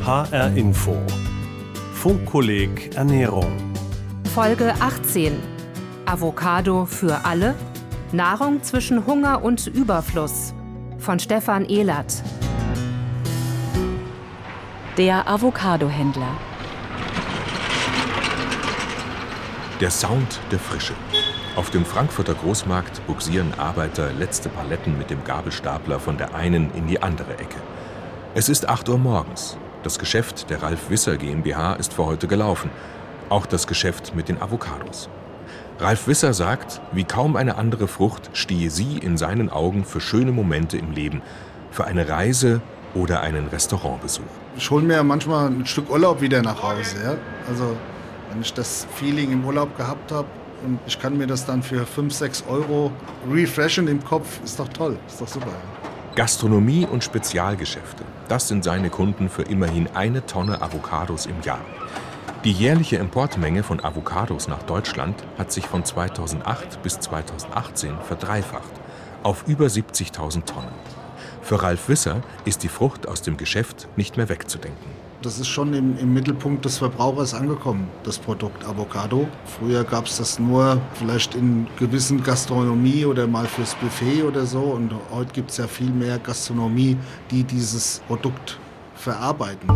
HR Info. Funkkolleg Ernährung. Folge 18. Avocado für alle? Nahrung zwischen Hunger und Überfluss. Von Stefan Ehlert. Der Avocadohändler. Der Sound der Frische. Auf dem Frankfurter Großmarkt bugsieren Arbeiter letzte Paletten mit dem Gabelstapler von der einen in die andere Ecke. Es ist 8 Uhr morgens. Das Geschäft der Ralf Visser GmbH ist für heute gelaufen. Auch das Geschäft mit den Avocados. Ralf Visser sagt, wie kaum eine andere Frucht stehe sie in seinen Augen für schöne Momente im Leben, für eine Reise oder einen Restaurantbesuch. Ich hole mir manchmal ein Stück Urlaub wieder nach Hause. Ja? Also wenn ich das Feeling im Urlaub gehabt habe und ich kann mir das dann für 5, 6 Euro refreshen im Kopf, ist doch toll, ist doch super. Gastronomie und Spezialgeschäfte, das sind seine Kunden für immerhin 1 Tonne Avocados im Jahr. Die jährliche Importmenge von Avocados nach Deutschland hat sich von 2008 bis 2018 verdreifacht, auf über 70.000 Tonnen. Für Ralf Visser ist die Frucht aus dem Geschäft nicht mehr wegzudenken. Das ist schon im Mittelpunkt des Verbrauchers angekommen, das Produkt Avocado. Früher gab es das nur vielleicht in gewissen Gastronomie oder mal fürs Buffet oder so. Und heute gibt es ja viel mehr Gastronomie, die dieses Produkt verarbeiten.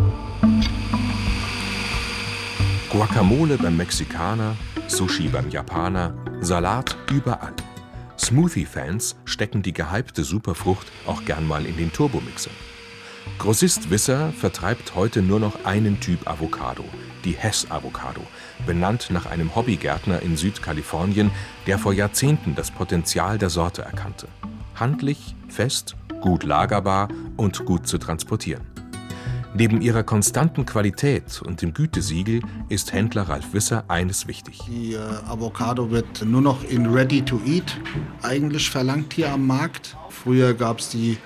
Guacamole beim Mexikaner, Sushi beim Japaner, Salat überall. Smoothie-Fans stecken die gehypte Superfrucht auch gern mal in den Turbomixer. Grossist Visser vertreibt heute nur noch einen Typ Avocado, die Hess-Avocado, benannt nach einem Hobbygärtner in Südkalifornien, der vor Jahrzehnten das Potenzial der Sorte erkannte. Handlich, fest, gut lagerbar und gut zu transportieren. Neben ihrer konstanten Qualität und dem Gütesiegel ist Händler Ralf Visser eines wichtig. Die Avocado wird nur noch in Ready to Eat eigentlich verlangt hier am Markt. Früher gab es die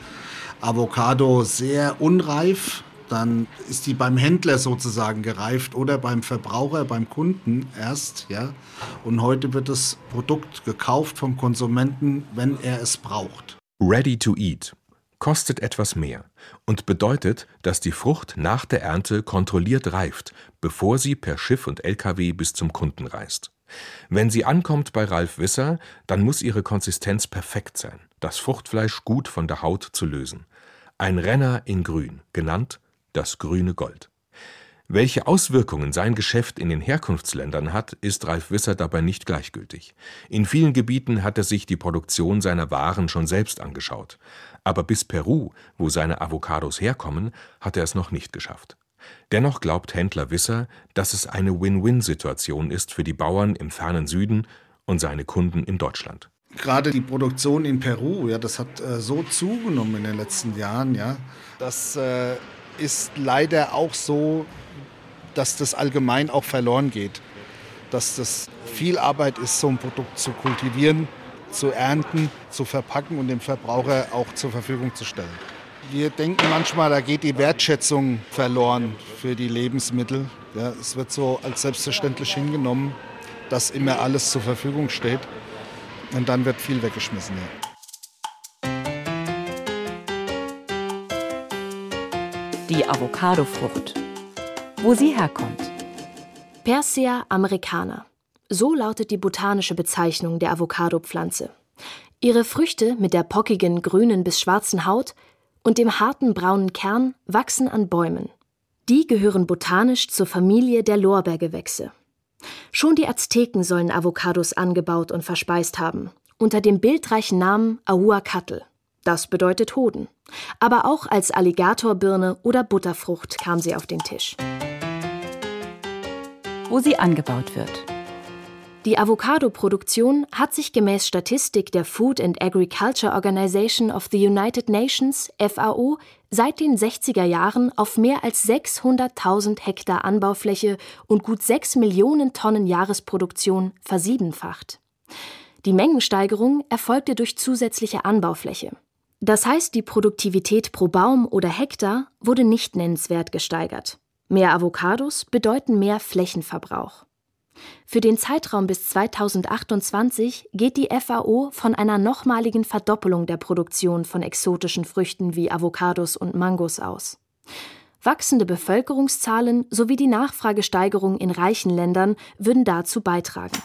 Avocado sehr unreif, dann ist die beim Händler sozusagen gereift oder beim Verbraucher, beim Kunden erst. Ja? Und heute wird das Produkt gekauft vom Konsumenten, wenn er es braucht. Ready to Eat kostet etwas mehr und bedeutet, dass die Frucht nach der Ernte kontrolliert reift, bevor sie per Schiff und LKW bis zum Kunden reist. Wenn sie ankommt bei Ralf Visser, dann muss ihre Konsistenz perfekt sein, das Fruchtfleisch gut von der Haut zu lösen. Ein Renner in Grün, genannt das grüne Gold. Welche Auswirkungen sein Geschäft in den Herkunftsländern hat, ist Ralf Visser dabei nicht gleichgültig. In vielen Gebieten hat er sich die Produktion seiner Waren schon selbst angeschaut. Aber bis Peru, wo seine Avocados herkommen, hat er es noch nicht geschafft. Dennoch glaubt Händler Visser, dass es eine Win-Win-Situation ist für die Bauern im fernen Süden und seine Kunden in Deutschland. Gerade die Produktion in Peru, ja, das hat so zugenommen in den letzten Jahren. Ja. Das ist leider auch so, dass das allgemein auch verloren geht. Dass das viel Arbeit ist, so ein Produkt zu kultivieren, zu ernten, zu verpacken und dem Verbraucher auch zur Verfügung zu stellen. Wir denken manchmal, da geht die Wertschätzung verloren für die Lebensmittel. Ja, es wird so als selbstverständlich hingenommen, dass immer alles zur Verfügung steht. Und dann wird viel weggeschmissen. Ja. Die Avocadofrucht. Wo sie herkommt. Persea americana. So lautet die botanische Bezeichnung der Avocado-Pflanze. Ihre Früchte mit der pockigen grünen bis schwarzen Haut und dem harten braunen Kern wachsen an Bäumen. Die gehören botanisch zur Familie der Lorbeergewächse. Schon die Azteken sollen Avocados angebaut und verspeist haben, unter dem bildreichen Namen Ahuacatl. Das bedeutet Hoden. Aber auch als Alligatorbirne oder Butterfrucht kam sie auf den Tisch. Wo sie angebaut wird. Die Avocado-Produktion hat sich gemäß Statistik der Food and Agriculture Organization of the United Nations, FAO, seit den 60er Jahren auf mehr als 600.000 Hektar Anbaufläche und gut 6 Millionen Tonnen Jahresproduktion versiebenfacht. Die Mengensteigerung erfolgte durch zusätzliche Anbaufläche. Das heißt, die Produktivität pro Baum oder Hektar wurde nicht nennenswert gesteigert. Mehr Avocados bedeuten mehr Flächenverbrauch. Für den Zeitraum bis 2028 geht die FAO von einer nochmaligen Verdoppelung der Produktion von exotischen Früchten wie Avocados und Mangos aus. Wachsende Bevölkerungszahlen sowie die Nachfragesteigerung in reichen Ländern würden dazu beitragen.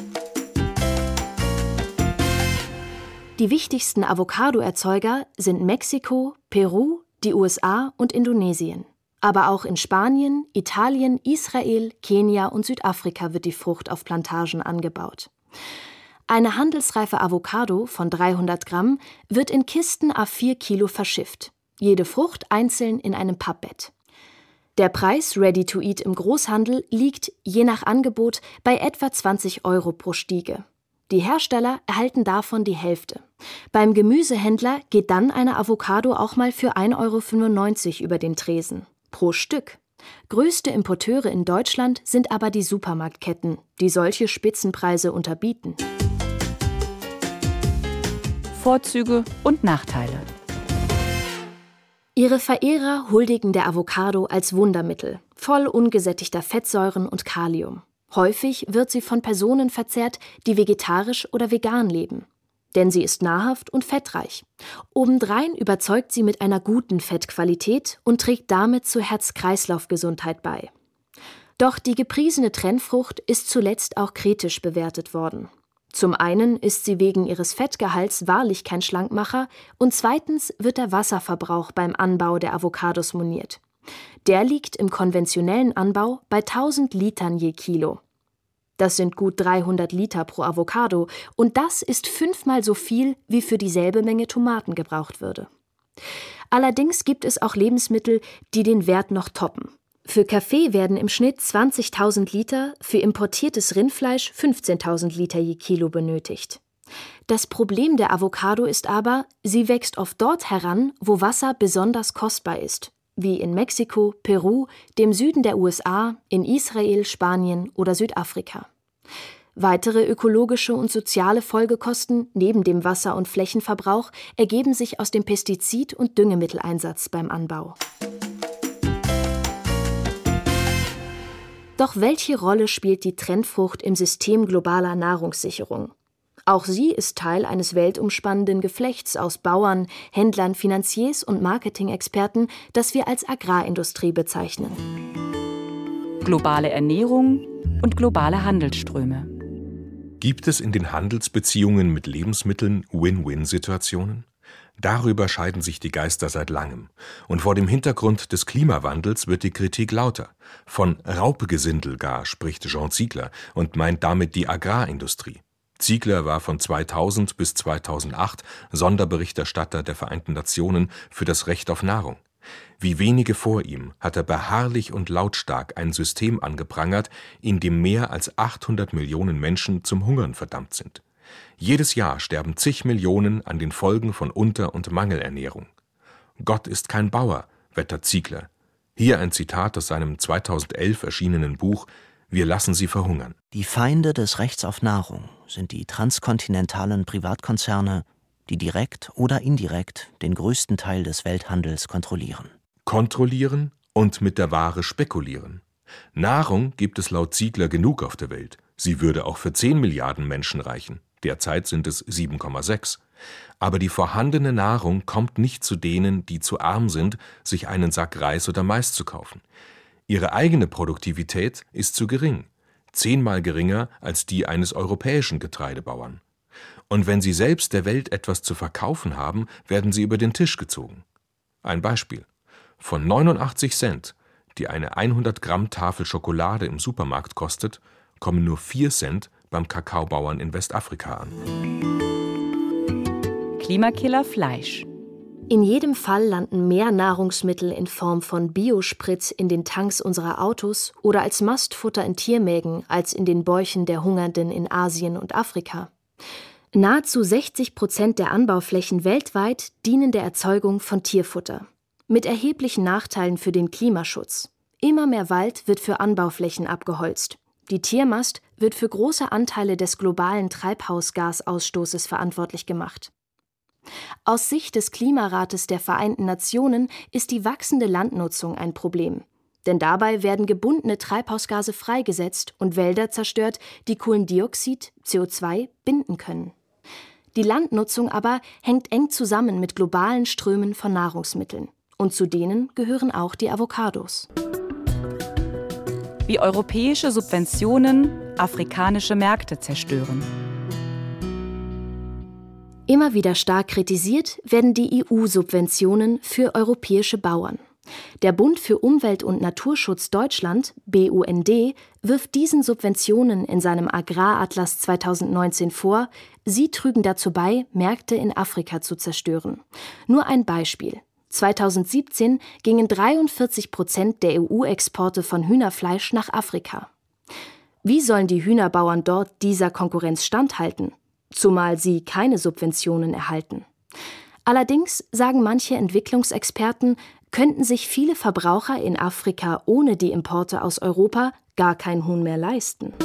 Die wichtigsten Avocado-Erzeuger sind Mexiko, Peru, die USA und Indonesien. Aber auch in Spanien, Italien, Israel, Kenia und Südafrika wird die Frucht auf Plantagen angebaut. Eine handelsreife Avocado von 300 Gramm wird in Kisten à 4 Kilo verschifft. Jede Frucht einzeln in einem Pappbett. Der Preis Ready to Eat im Großhandel liegt, je nach Angebot, bei etwa 20 € pro Stiege. Die Hersteller erhalten davon die Hälfte. Beim Gemüsehändler geht dann eine Avocado auch mal für 1,95 € über den Tresen. Pro Stück. Größte Importeure in Deutschland sind aber die Supermarktketten, die solche Spitzenpreise unterbieten. Vorzüge und Nachteile. Ihre Verehrer huldigen der Avocado als Wundermittel, voll ungesättigter Fettsäuren und Kalium. Häufig wird sie von Personen verzehrt, die vegetarisch oder vegan leben. Denn sie ist nahrhaft und fettreich. Obendrein überzeugt sie mit einer guten Fettqualität und trägt damit zur Herz-Kreislauf-Gesundheit bei. Doch die gepriesene Trendfrucht ist zuletzt auch kritisch bewertet worden. Zum einen ist sie wegen ihres Fettgehalts wahrlich kein Schlankmacher und zweitens wird der Wasserverbrauch beim Anbau der Avocados moniert. Der liegt im konventionellen Anbau bei 1000 Litern je Kilo. Das sind gut 300 Liter pro Avocado und das ist 5-mal so viel, wie für dieselbe Menge Tomaten gebraucht würde. Allerdings gibt es auch Lebensmittel, die den Wert noch toppen. Für Kaffee werden im Schnitt 20.000 Liter, für importiertes Rindfleisch 15.000 Liter je Kilo benötigt. Das Problem der Avocado ist aber, sie wächst oft dort heran, wo Wasser besonders kostbar ist, wie in Mexiko, Peru, dem Süden der USA, in Israel, Spanien oder Südafrika. Weitere ökologische und soziale Folgekosten neben dem Wasser- und Flächenverbrauch ergeben sich aus dem Pestizid- und Düngemitteleinsatz beim Anbau. Doch welche Rolle spielt die Trendfrucht im System globaler Nahrungssicherung? Auch sie ist Teil eines weltumspannenden Geflechts aus Bauern, Händlern, Finanziers und Marketing-Experten, das wir als Agrarindustrie bezeichnen. Globale Ernährung und globale Handelsströme. Gibt es in den Handelsbeziehungen mit Lebensmitteln Win-Win-Situationen? Darüber scheiden sich die Geister seit langem. Und vor dem Hintergrund des Klimawandels wird die Kritik lauter. Von Raupegesindel gar spricht Jean Ziegler und meint damit die Agrarindustrie. Ziegler war von 2000 bis 2008 Sonderberichterstatter der Vereinten Nationen für das Recht auf Nahrung. Wie wenige vor ihm hat er beharrlich und lautstark ein System angeprangert, in dem mehr als 800 Millionen Menschen zum Hungern verdammt sind. Jedes Jahr sterben zig Millionen an den Folgen von Unter- und Mangelernährung. Gott ist kein Bauer, wettert Ziegler. Hier ein Zitat aus seinem 2011 erschienenen Buch »Wir lassen sie verhungern«. Die Feinde des Rechts auf Nahrung sind die transkontinentalen Privatkonzerne, die direkt oder indirekt den größten Teil des Welthandels kontrollieren. Kontrollieren und mit der Ware spekulieren. Nahrung gibt es laut Ziegler genug auf der Welt. Sie würde auch für 10 Milliarden Menschen reichen. Derzeit sind es 7,6. Aber die vorhandene Nahrung kommt nicht zu denen, die zu arm sind, sich einen Sack Reis oder Mais zu kaufen. Ihre eigene Produktivität ist zu gering, 10-mal geringer als die eines europäischen Getreidebauern. Und wenn sie selbst der Welt etwas zu verkaufen haben, werden sie über den Tisch gezogen. Ein Beispiel. Von 89 Cent, die eine 100 Gramm Tafel Schokolade im Supermarkt kostet, kommen nur 4 Cent beim Kakaobauern in Westafrika an. Klimakiller Fleisch. In jedem Fall landen mehr Nahrungsmittel in Form von Biosprit in den Tanks unserer Autos oder als Mastfutter in Tiermägen als in den Bäuchen der Hungernden in Asien und Afrika. Nahezu 60% der Anbauflächen weltweit dienen der Erzeugung von Tierfutter. Mit erheblichen Nachteilen für den Klimaschutz. Immer mehr Wald wird für Anbauflächen abgeholzt. Die Tiermast wird für große Anteile des globalen Treibhausgasausstoßes verantwortlich gemacht. Aus Sicht des Klimarates der Vereinten Nationen ist die wachsende Landnutzung ein Problem. Denn dabei werden gebundene Treibhausgase freigesetzt und Wälder zerstört, die Kohlendioxid, CO2 binden können. Die Landnutzung aber hängt eng zusammen mit globalen Strömen von Nahrungsmitteln. Und zu denen gehören auch die Avocados. Wie europäische Subventionen afrikanische Märkte zerstören. Immer wieder stark kritisiert werden die EU-Subventionen für europäische Bauern. Der Bund für Umwelt- und Naturschutz Deutschland, BUND, wirft diesen Subventionen in seinem Agraratlas 2019 vor, sie trügen dazu bei, Märkte in Afrika zu zerstören. Nur ein Beispiel. 2017 gingen 43% der EU-Exporte von Hühnerfleisch nach Afrika. Wie sollen die Hühnerbauern dort dieser Konkurrenz standhalten? Zumal sie keine Subventionen erhalten. Allerdings, sagen manche Entwicklungsexperten, könnten sich viele Verbraucher in Afrika ohne die Importe aus Europa gar kein Huhn mehr leisten.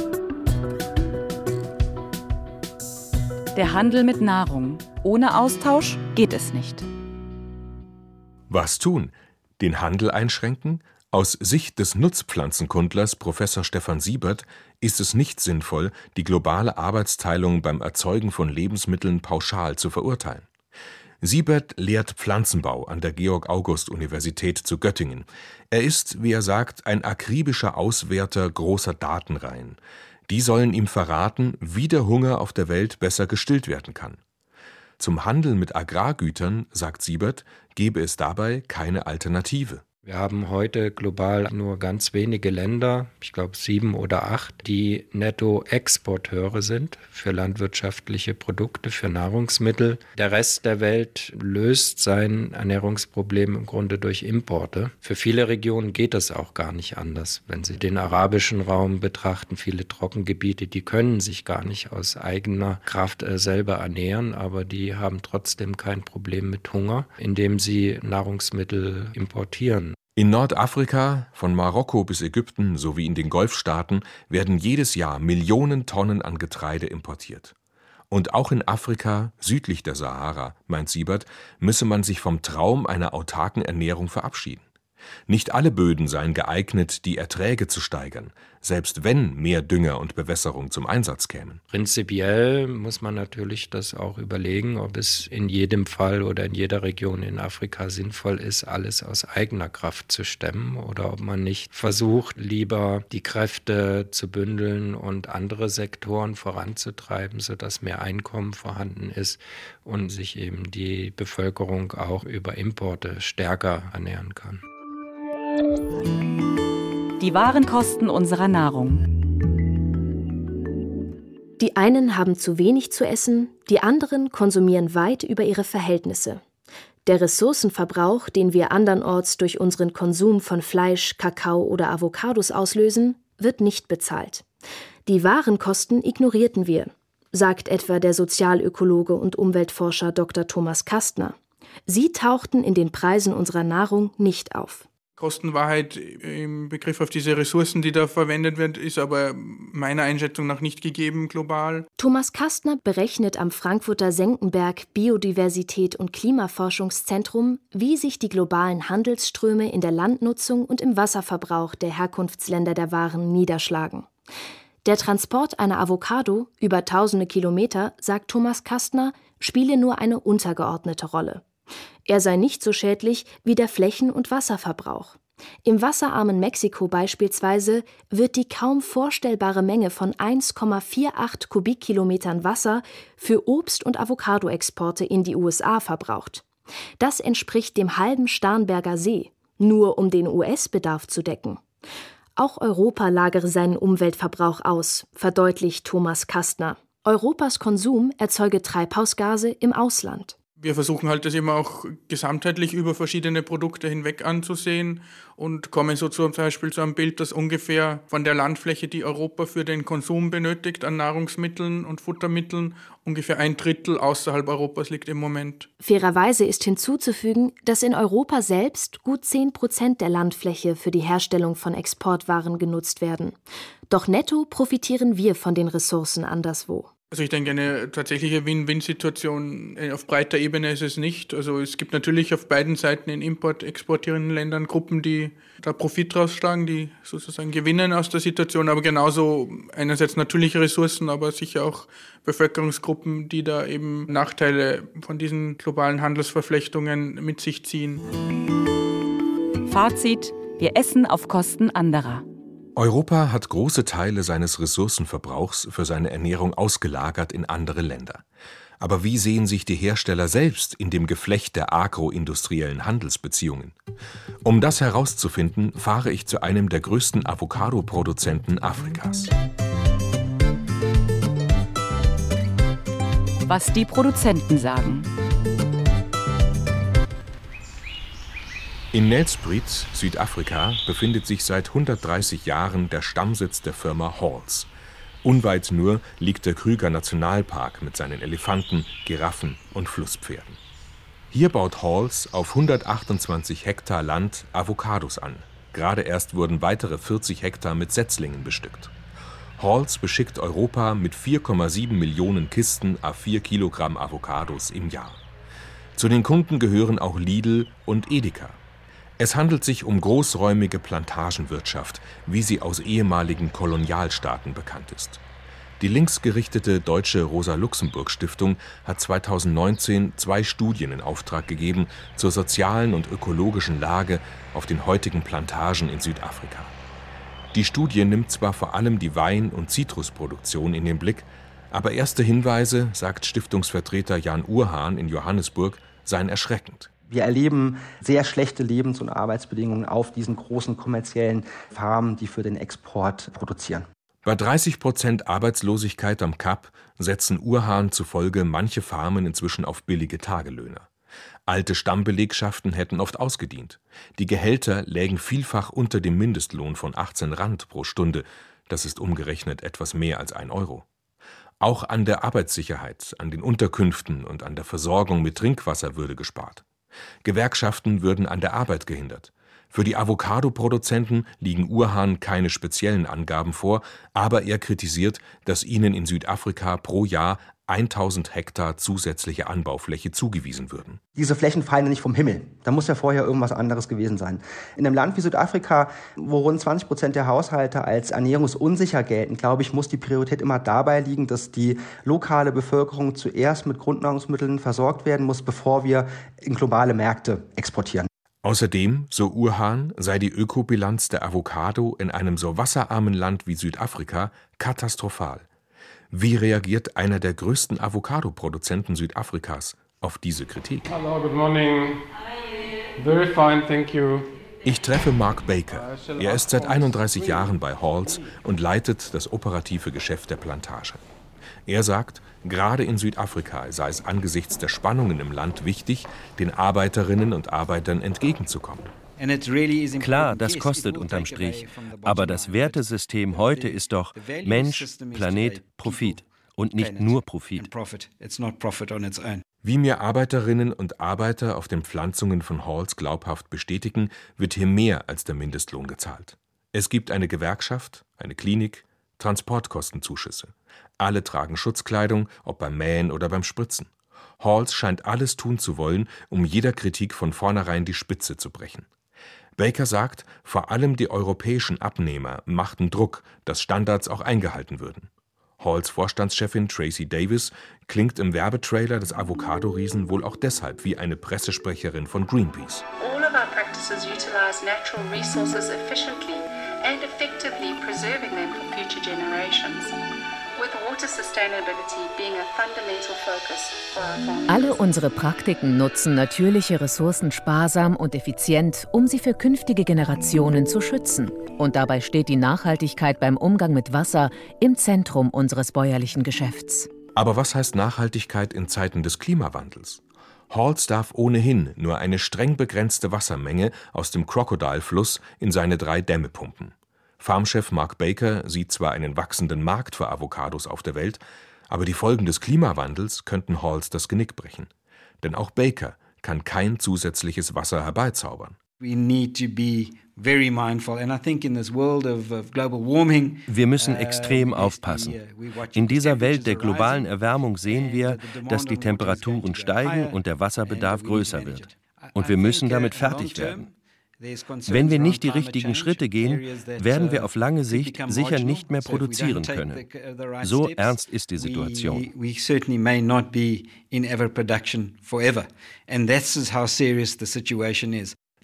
Der Handel mit Nahrung. Ohne Austausch geht es nicht. Was tun? Den Handel einschränken? Aus Sicht des Nutzpflanzenkundlers Professor Stefan Siebert ist es nicht sinnvoll, die globale Arbeitsteilung beim Erzeugen von Lebensmitteln pauschal zu verurteilen. Siebert lehrt Pflanzenbau an der Georg-August-Universität zu Göttingen. Er ist, wie er sagt, ein akribischer Auswerter großer Datenreihen. Die sollen ihm verraten, wie der Hunger auf der Welt besser gestillt werden kann. Zum Handel mit Agrargütern, sagt Siebert, gebe es dabei keine Alternative. Wir haben heute global nur ganz wenige Länder, ich glaube 7 oder 8, die Nettoexporteure sind für landwirtschaftliche Produkte, für Nahrungsmittel. Der Rest der Welt löst sein Ernährungsproblem im Grunde durch Importe. Für viele Regionen geht es auch gar nicht anders. Wenn Sie den arabischen Raum betrachten, viele Trockengebiete, die können sich gar nicht aus eigener Kraft selber ernähren, aber die haben trotzdem kein Problem mit Hunger, indem sie Nahrungsmittel importieren. In Nordafrika, von Marokko bis Ägypten sowie in den Golfstaaten werden jedes Jahr Millionen Tonnen an Getreide importiert. Und auch in Afrika, südlich der Sahara, meint Siebert, müsse man sich vom Traum einer autarken Ernährung verabschieden. Nicht alle Böden seien geeignet, die Erträge zu steigern, selbst wenn mehr Dünger und Bewässerung zum Einsatz kämen. Prinzipiell muss man natürlich das auch überlegen, ob es in jedem Fall oder in jeder Region in Afrika sinnvoll ist, alles aus eigener Kraft zu stemmen oder ob man nicht versucht, lieber die Kräfte zu bündeln und andere Sektoren voranzutreiben, sodass mehr Einkommen vorhanden ist und sich eben die Bevölkerung auch über Importe stärker ernähren kann. Die wahren Kosten unserer Nahrung. Die einen haben zu wenig zu essen, die anderen konsumieren weit über ihre Verhältnisse. Der Ressourcenverbrauch, den wir andernorts durch unseren Konsum von Fleisch, Kakao oder Avocados auslösen, wird nicht bezahlt. Die wahren Kosten ignorierten wir, sagt etwa der Sozialökologe und Umweltforscher Dr. Thomas Kastner. Sie tauchten in den Preisen unserer Nahrung nicht auf. Kostenwahrheit im Begriff auf diese Ressourcen, die da verwendet wird, ist aber meiner Einschätzung nach nicht gegeben global. Thomas Kastner berechnet am Frankfurter Senckenberg Biodiversität- und Klimaforschungszentrum, wie sich die globalen Handelsströme in der Landnutzung und im Wasserverbrauch der Herkunftsländer der Waren niederschlagen. Der Transport einer Avocado über tausende Kilometer, sagt Thomas Kastner, spiele nur eine untergeordnete Rolle. Er sei nicht so schädlich wie der Flächen- und Wasserverbrauch. Im wasserarmen Mexiko beispielsweise wird die kaum vorstellbare Menge von 1,48 Kubikkilometern Wasser für Obst- und Avocadoexporte in die USA verbraucht. Das entspricht dem halben Starnberger See, nur um den US-Bedarf zu decken. Auch Europa lagere seinen Umweltverbrauch aus, verdeutlicht Thomas Kastner. Europas Konsum erzeuge Treibhausgase im Ausland. Wir versuchen halt das immer auch gesamtheitlich über verschiedene Produkte hinweg anzusehen und kommen so zum Beispiel zu einem Bild, das ungefähr von der Landfläche, die Europa für den Konsum benötigt an Nahrungsmitteln und Futtermitteln, ungefähr 1/3 außerhalb Europas liegt im Moment. Fairerweise ist hinzuzufügen, dass in Europa selbst gut 10% der Landfläche für die Herstellung von Exportwaren genutzt werden. Doch netto profitieren wir von den Ressourcen anderswo. Also ich denke, eine tatsächliche Win-Win-Situation auf breiter Ebene ist es nicht. Also es gibt natürlich auf beiden Seiten in exportierenden Ländern Gruppen, die da Profit rausschlagen, die sozusagen gewinnen aus der Situation, aber genauso einerseits natürliche Ressourcen, aber sicher auch Bevölkerungsgruppen, die da eben Nachteile von diesen globalen Handelsverflechtungen mit sich ziehen. Fazit: Wir essen auf Kosten anderer. Europa hat große Teile seines Ressourcenverbrauchs für seine Ernährung ausgelagert in andere Länder. Aber wie sehen sich die Hersteller selbst in dem Geflecht der agroindustriellen Handelsbeziehungen? Um das herauszufinden, fahre ich zu einem der größten Avocado-Produzenten Afrikas. Was die Produzenten sagen. In Nelspruit, Südafrika, befindet sich seit 130 Jahren der Stammsitz der Firma Halls. Unweit nur liegt der Kruger-Nationalpark mit seinen Elefanten, Giraffen und Flusspferden. Hier baut Halls auf 128 Hektar Land Avocados an. Gerade erst wurden weitere 40 Hektar mit Setzlingen bestückt. Halls beschickt Europa mit 4,7 Millionen Kisten à 4 Kilogramm Avocados im Jahr. Zu den Kunden gehören auch Lidl und Edeka. Es handelt sich um großräumige Plantagenwirtschaft, wie sie aus ehemaligen Kolonialstaaten bekannt ist. Die linksgerichtete deutsche Rosa-Luxemburg-Stiftung hat 2019 2 Studien in Auftrag gegeben zur sozialen und ökologischen Lage auf den heutigen Plantagen in Südafrika. Die Studie nimmt zwar vor allem die Wein- und Zitrusproduktion in den Blick, aber erste Hinweise, sagt Stiftungsvertreter Jan Urhahn in Johannesburg, seien erschreckend. Wir erleben sehr schlechte Lebens- und Arbeitsbedingungen auf diesen großen kommerziellen Farmen, die für den Export produzieren. Bei 30% Arbeitslosigkeit am Kap setzen Urhahn zufolge manche Farmen inzwischen auf billige Tagelöhner. Alte Stammbelegschaften hätten oft ausgedient. Die Gehälter lägen vielfach unter dem Mindestlohn von 18 Rand pro Stunde. Das ist umgerechnet etwas mehr als 1 Euro. Auch an der Arbeitssicherheit, an den Unterkünften und an der Versorgung mit Trinkwasser würde gespart. Gewerkschaften würden an der Arbeit gehindert. Für die Avocado-Produzenten liegen Urhahn keine speziellen Angaben vor, aber er kritisiert, dass ihnen in Südafrika pro Jahr 1000 Hektar zusätzliche Anbaufläche zugewiesen würden. Diese Flächen fallen nicht vom Himmel. Da muss ja vorher irgendwas anderes gewesen sein. In einem Land wie Südafrika, wo rund 20% der Haushalte als ernährungsunsicher gelten, glaube ich, muss die Priorität immer dabei liegen, dass die lokale Bevölkerung zuerst mit Grundnahrungsmitteln versorgt werden muss, bevor wir in globale Märkte exportieren. Außerdem, so Urhahn, sei die Ökobilanz der Avocado in einem so wasserarmen Land wie Südafrika katastrophal. Wie reagiert einer der größten Avocado-Produzenten Südafrikas auf diese Kritik? Hello, good morning. Very fine, thank you. Ich treffe Mark Baker. Er ist seit 31 Jahren bei Halls und leitet das operative Geschäft der Plantage. Er sagt, gerade in Südafrika sei es angesichts der Spannungen im Land wichtig, den Arbeiterinnen und Arbeitern entgegenzukommen. Klar, das kostet unterm Strich, aber das Wertesystem heute ist doch Mensch, Planet, Profit und nicht nur Profit. Wie mir Arbeiterinnen und Arbeiter auf den Pflanzungen von Halls glaubhaft bestätigen, wird hier mehr als der Mindestlohn gezahlt. Es gibt eine Gewerkschaft, eine Klinik, Transportkostenzuschüsse. Alle tragen Schutzkleidung, ob beim Mähen oder beim Spritzen. Halls scheint alles tun zu wollen, um jeder Kritik von vornherein die Spitze zu brechen. Baker sagt, vor allem die europäischen Abnehmer machten Druck, dass Standards auch eingehalten würden. Halls Vorstandschefin Tracy Davis klingt im Werbetrailer des Avocado-Riesen wohl auch deshalb wie eine Pressesprecherin von Greenpeace. All of our practices utilize natural resources efficiently and effectively preserving them for future generations. With water sustainability being a fundamental focus for our farmers. Alle unsere Praktiken nutzen natürliche Ressourcen sparsam und effizient, um sie für künftige Generationen zu schützen. Und dabei steht die Nachhaltigkeit beim Umgang mit Wasser im Zentrum unseres bäuerlichen Geschäfts. Aber was heißt Nachhaltigkeit in Zeiten des Klimawandels? Halls darf ohnehin nur eine streng begrenzte Wassermenge aus dem Crocodile-Fluss in seine 3 Dämme pumpen. Farmchef Mark Baker sieht zwar einen wachsenden Markt für Avocados auf der Welt, aber die Folgen des Klimawandels könnten Halls das Genick brechen. Denn auch Baker kann kein zusätzliches Wasser herbeizaubern. Wir müssen extrem aufpassen. In dieser Welt der globalen Erwärmung sehen wir, dass die Temperaturen steigen und der Wasserbedarf größer wird. Und wir müssen damit fertig werden. Wenn wir nicht die richtigen Schritte gehen, werden wir auf lange Sicht sicher nicht mehr produzieren können. So ernst ist die Situation.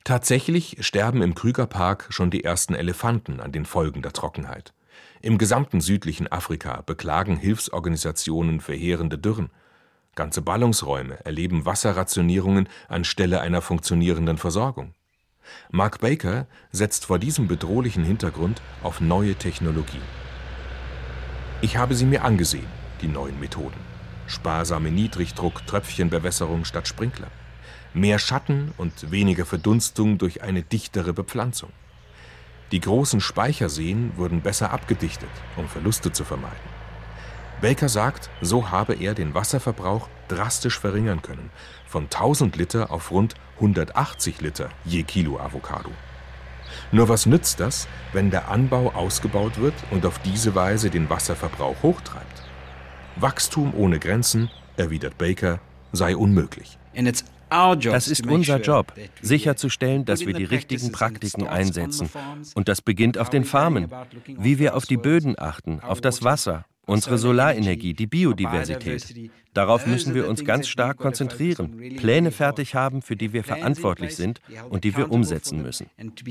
Tatsächlich sterben im Krügerpark schon die ersten Elefanten an den Folgen der Trockenheit. Im gesamten südlichen Afrika beklagen Hilfsorganisationen verheerende Dürren. Ganze Ballungsräume erleben Wasserrationierungen anstelle einer funktionierenden Versorgung. Mark Baker setzt vor diesem bedrohlichen Hintergrund auf neue Technologien. Ich habe sie mir angesehen, die neuen Methoden. Sparsame Niedrigdruck-Tröpfchenbewässerung statt Sprinkler. Mehr Schatten und weniger Verdunstung durch eine dichtere Bepflanzung. Die großen Speicherseen wurden besser abgedichtet, um Verluste zu vermeiden. Baker sagt, so habe er den Wasserverbrauch drastisch verringern können, von 1000 Liter auf rund 180 Liter je Kilo Avocado. Nur was nützt das, wenn der Anbau ausgebaut wird und auf diese Weise den Wasserverbrauch hochtreibt? Wachstum ohne Grenzen, erwidert Baker, sei unmöglich. Das ist unser Job, sicherzustellen, dass wir die richtigen Praktiken einsetzen. Und das beginnt auf den Farmen, wie wir auf die Böden achten, auf das Wasser, unsere Solarenergie, die Biodiversität. Darauf müssen wir uns ganz stark konzentrieren, Pläne fertig haben, für die wir verantwortlich sind und die wir umsetzen müssen.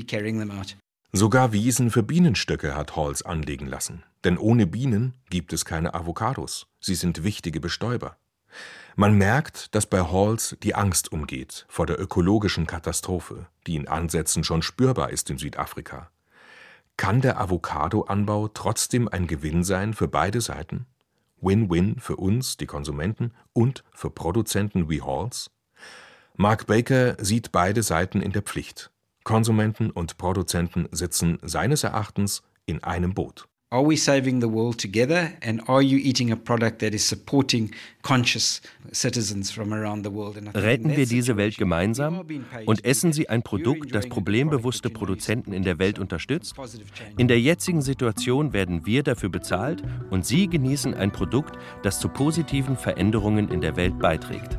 Sogar Wiesen für Bienenstöcke hat Halls anlegen lassen. Denn ohne Bienen gibt es keine Avocados. Sie sind wichtige Bestäuber. Man merkt, dass bei Halls die Angst umgeht vor der ökologischen Katastrophe, die in Ansätzen schon spürbar ist in Südafrika. Kann der Avocadoanbau trotzdem ein Gewinn sein für beide Seiten? Win-win für uns, die Konsumenten, und für Produzenten wie Halls? Mark Baker sieht beide Seiten in der Pflicht. Konsumenten und Produzenten sitzen seines Erachtens in einem Boot. Are we saving the world together, and are you eating a product that is supporting conscious citizens from around the world? Retten wir diese Welt gemeinsam und essen Sie ein Produkt, das problembewusste Produzenten in der Welt unterstützt? In der jetzigen Situation werden wir dafür bezahlt und Sie genießen ein Produkt, das zu positiven Veränderungen in der Welt beiträgt.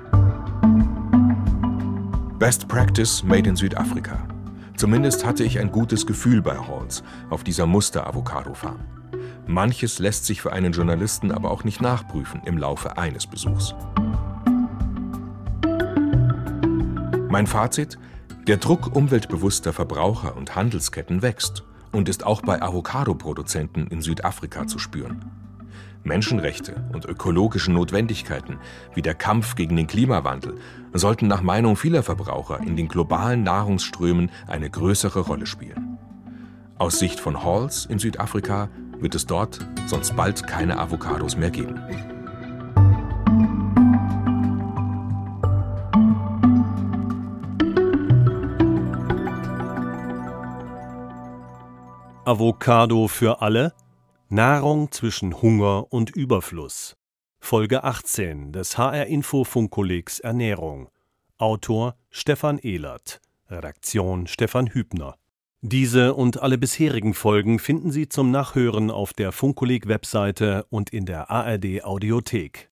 Best Practice made in Südafrika. Zumindest hatte ich ein gutes Gefühl bei Halls auf dieser Muster-Avocado-Farm. Manches lässt sich für einen Journalisten aber auch nicht nachprüfen im Laufe eines Besuchs. Mein Fazit: Der Druck umweltbewusster Verbraucher und Handelsketten wächst und ist auch bei Avocado-Produzenten in Südafrika zu spüren. Menschenrechte und ökologische Notwendigkeiten wie der Kampf gegen den Klimawandel sollten nach Meinung vieler Verbraucher in den globalen Nahrungsströmen eine größere Rolle spielen. Aus Sicht von Halls in Südafrika wird es dort sonst bald keine Avocados mehr geben. Avocado für alle? Nahrung zwischen Hunger und Überfluss. Folge 18 des HR-Info-Funkkollegs Ernährung. Autor Stefan Ehlert. Redaktion Stefan Hübner. Diese und alle bisherigen Folgen finden Sie zum Nachhören auf der Funkkolleg-Webseite und in der ARD-Audiothek.